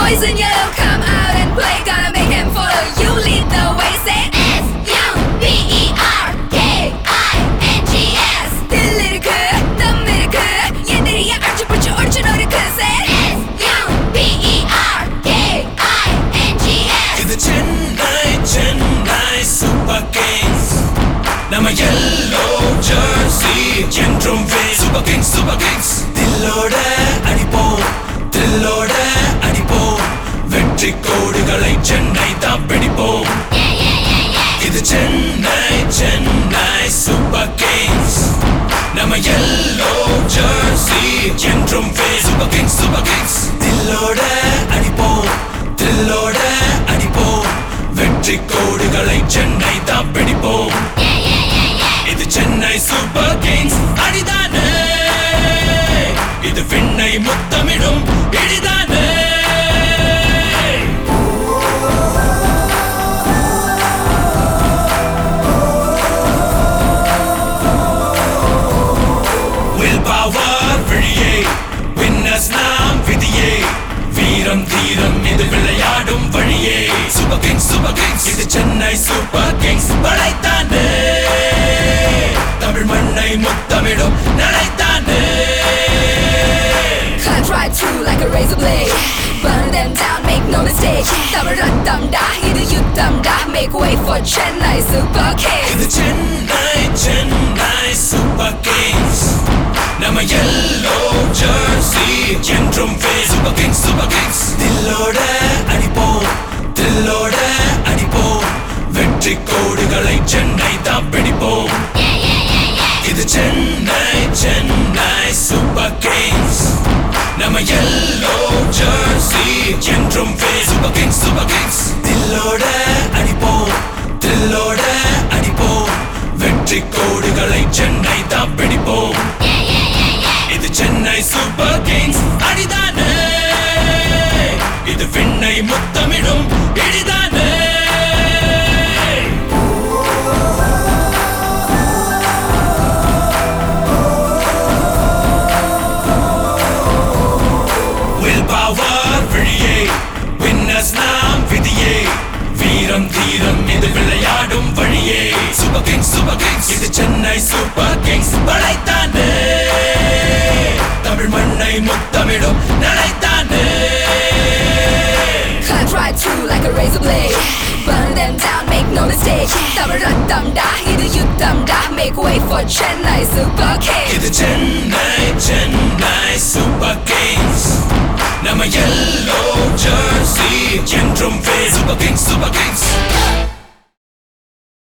boys in yellow come out and play, gonna make him follow. You lead the way, say S-U-B-E-R-K-I-N-G-S. 들리르크, 덤미르크, 얘들이야 archiputch original say S-U-B-E-R-K-I-N-G-S. இது Chennai super kings. நம்ம yellow jersey என்றும் super kings super kings. தில்லோட அடிப்போம், தில்லோட அடிப்போம், வெற்றி கோடுகளை சென்னை தான் பிடிப்போம். இது சென்னை சூப்பர் கிங்ஸ். நம்ம yellow jersey என்றும் சூப்பர் கிங்ஸ் சூப்பர் கிங்ஸ். தில்லோட அடிப்போம், தில்லோட அடிப்போம், வெற்றி கோடுகளை சென்னை தான் பிடிப்போம். இது சென்னை சூப்பர் கிங்ஸ் அடிதானே, இது விண்ணை முத்தமிடும் இடிதானே. Will power விழியே, winners நாம் விதியே, வீரம் தீரம் இது விளையாடும் வழியே. சூப்பர் கிங்ஸ் சூப்பர் கிங்ஸ், இது சென்னை சூப்பர் கிங்ஸ். படைத்தானே தமிழ் மண்ணை முத்தமிடும் நடைத்தானே. Cut right through like a razor blade, burn them down, make no mistake. Tamil Ratamda, idu Yuddhamda, make way for Chennai Super Kings. இது சென்னை சூப்பர் கிங்ஸ். நம்ம yellow jersey என்றும் super kings super kings. தில்லோட அடிப்போம், தில்லோட அடிப்போம், வெற்றி கோடுகளை சென்னை தான் பிடிப்போம். இது சென்னை சூப்பர் கிங்ஸ். நம்ம yellow jersey என்றும் சூப்பர் கிங்ஸ் சூப்பர் கிங்ஸ். தில்லோட அடிப்போம், தில்லோட அடிப்போம், வெற்றி கோடுகளை சென்னை தான் பிடிப்போம். இது சென்னை சூப்பர் கிங்ஸ் அடிதானே, இது விண்ணை முத்தமிடும் இடிதானே. Will power விழியே, winners நாம் விதியே, வீரம் தீரம் இது விளையாடும் வழியே. சூப்பர் கிங்ஸ் சூப்பர் கிங்ஸ், இது சென்னை சூப்பர் கிங்ஸ். படைத்தானே தமிழ் மண்ணை முத்தமிடும் நடைத்தானே. Cut right through like a razor blade, burn them down, make no mistake. Tamil Ratamda, idu Yuddhamda, make way for Chennai Super Kings. இது சென்னை சூப்பர் கிங்ஸ். நம்ம yellow jersey என்றும் super kings super